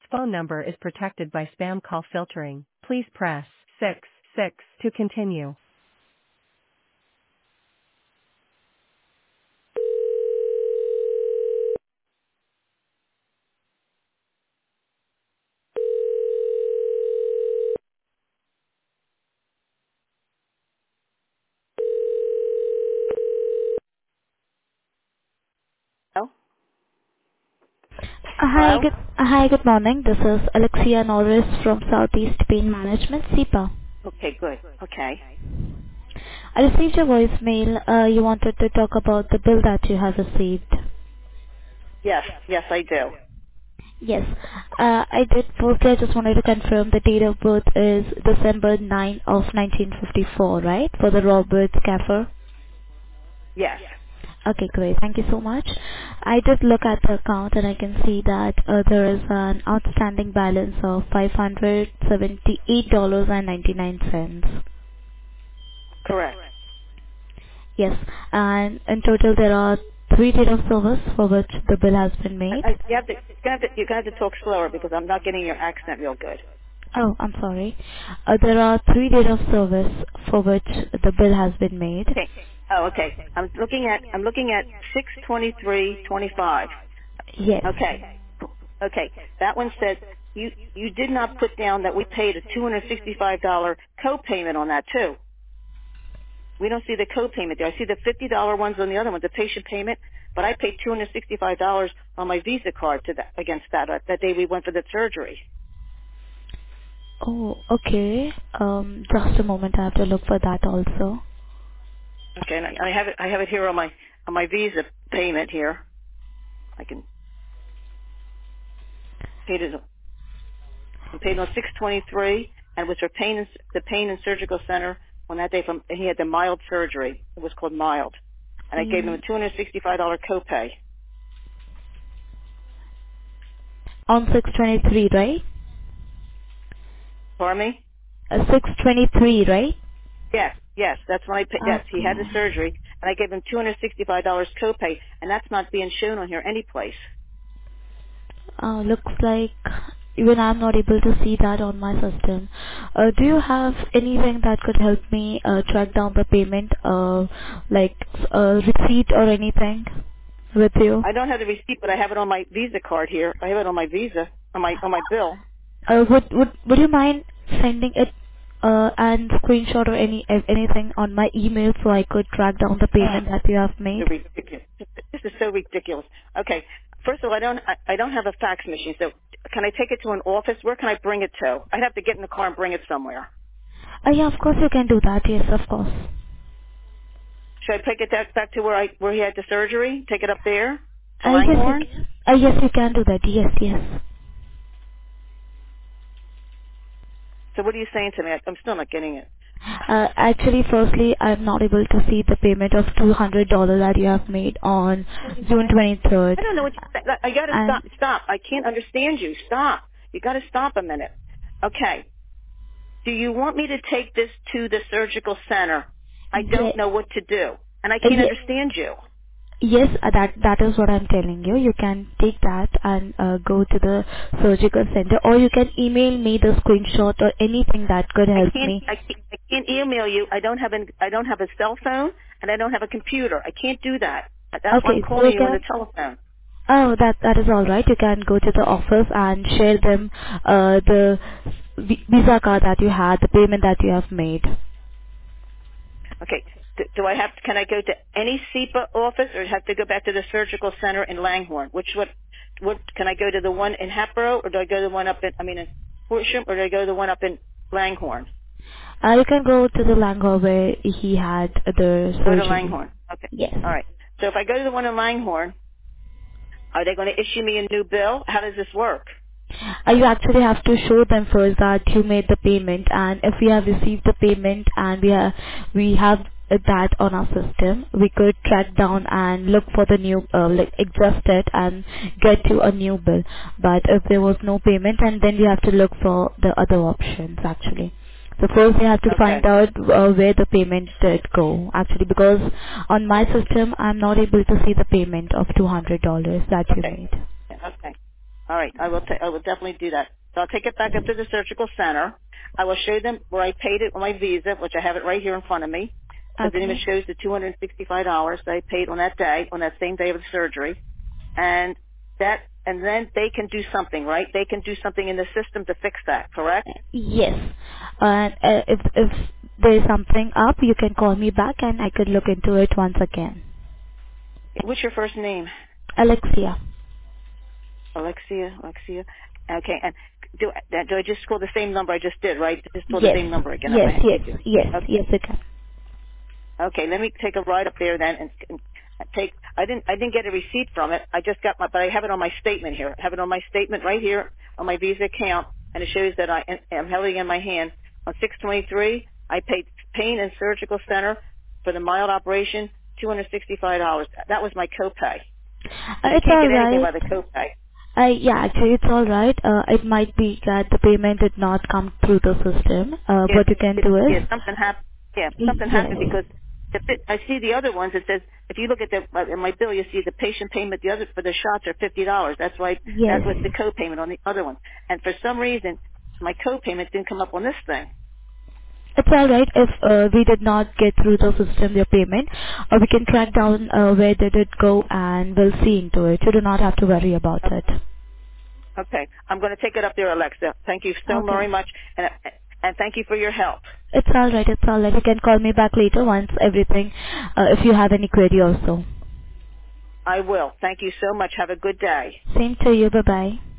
phone number is protected by spam call filtering. Please press 6 to continue. Hello? Hello? Hi, good morning. This is Alexia Norris from Southeast Pain Management, SIPA. Okay, good. Okay. I received your voicemail. You wanted to talk about the bill that you have received. Yes, I do. Yes, I did. Firstly, I just wanted to confirm the date of birth is December 9 of 1954, right? For the Robert Caffer. Yes. Okay, great. Thank you so much. I did look at the account and I can see that there is an outstanding balance of $578.99. Correct. Yes, and in total there are 3 days of service for which the bill has been made. You're gonna have to talk slower because I'm not getting your accent real good. Oh, I'm sorry. There are 3 days of service for which the bill has been made. Okay. Oh, okay. I'm looking at 623.25. Yes. Okay. Okay. That one says you did not put down that we paid a $265 co-payment on that too. We don't see the co-payment there. I see the $50 ones on the other one, the patient payment, but I paid $265 on my Visa card against that day we went for the surgery. Oh, okay. Just a moment. I have to look for that also. Okay, and I have it here on my Visa payment here. I can pay it. I paid on 623, and it was for the pain and surgical center on that day. He had the mild surgery. It was called mild, and I gave him a Mm, $265 copay. on 623, right? Pardon me? 623, right? Yes, that's when I paid. Yes, he had the Okay. surgery, and I gave him $265 copay, and that's not being shown on here anyplace. Looks like even I'm not able to see that on my system. Do you have anything that could help me track down the payment, like receipt or anything with you? I don't have the receipt, but I have it on my Visa card here. I have it on my Visa on my bill. Would you mind sending it and screenshot or anything on my email so I could track down the payment that you have made? So ridiculous. This is so ridiculous. Okay, first of all, I don't have a fax machine, so can I take it to an office? Where can I bring it to? I'd have to get in the car and bring it somewhere. Yeah, of course you can do that. Yes, of course. Should I take it back to where he had the surgery? Take it up there to Yes, you Langhorne? can. Yes, you can do that. Yes, yes. So what are you saying to me? I'm still not getting it. Actually, firstly, I'm not able to see the payment of $200 that you have made on June I 23rd. don't know what I gotta And stop. I can't understand you. Stop. You gotta stop a minute. Okay. Do you want me to take this to the surgical center? I don't ye- know what to do. And I can't ye- understand you. yes, that is what I'm telling you. You can take that and go to the surgical center, or you can email me the screenshot or anything that could I help can't, me. I can't, I can't email you. I don't have a cell phone and I don't have a computer. I can't do that. That's why I'm Okay, so calling you you on the can. telephone. Oh, that is all right. You can go to the office and share them the Visa card that you had, the payment that you have made. Okay. Can I go to any SEPA office or have to go back to the surgical center in Langhorne? Can I go to the one in Hatboro or do I go to the one in Horsham or do I go to the one up in Langhorne? You can go to the Langor where he had the Go to surgery. Langhorne. Okay. Yes. All right. So if I go to the one in Langhorne, are they going to issue me a new bill? How does this work? You actually have to show them first that you made the payment, and if we have received the payment and we have that on our system, we could track down and look for the new, like adjust it and get you a new bill. But if there was no payment, and then you have to look for the other options actually. So first you have to find Okay. out where the payment did go actually, because on my system I'm not able to see the payment of $200 that you Okay. made. Okay. All right, I will definitely do that. So I'll take it back up to the surgical center. I will show them where I paid it on my Visa, which I have it right here in front of me, because it even Okay. shows the $265 that I paid on that day, on that same day of the surgery, and then they can do something, right? They can do something in the system to fix that, correct? Yes. And if there's something up, you can call me back and I could look into it once again. What's your first name? Alexia. Alexia. Okay, and do I just call the same number I just did, right? Just call the Yes. same number again. Yes, yes, Thank you. yes, Okay. yes, you can. Okay, let me take a ride up there then and take. I didn't get a receipt from it. I just got but I have it on my statement here. I have it on my statement right here on my Visa account, and it shows that I'm holding it in my hand. On 6/23, I paid Pain and Surgical Center for the mild operation $265. That was my copay. But I It's can't get anything alright. by the copay. Yeah, actually it's alright. It might be that the payment did not come through the system. What you can do Yeah, is, something happened. Yeah, something yes, happened because I see the other ones. It says if you look at in my bill, you see the patient payment. The other for the shots are $50. That's why yes. that was the co-payment on the other one. And for some reason, my co-payment didn't come up on this thing. It's alright if we did not get through the system your payment, or we can track down where did it go and we'll see into it. You do not have to worry about it. Okay, I'm going to take it up there, Alexa. Thank you so Okay. very much, and thank you for your help. It's alright, it's alright. You can call me back later once everything, if you have any query also. I will. Thank you so much. Have a good day. Same to you, bye bye.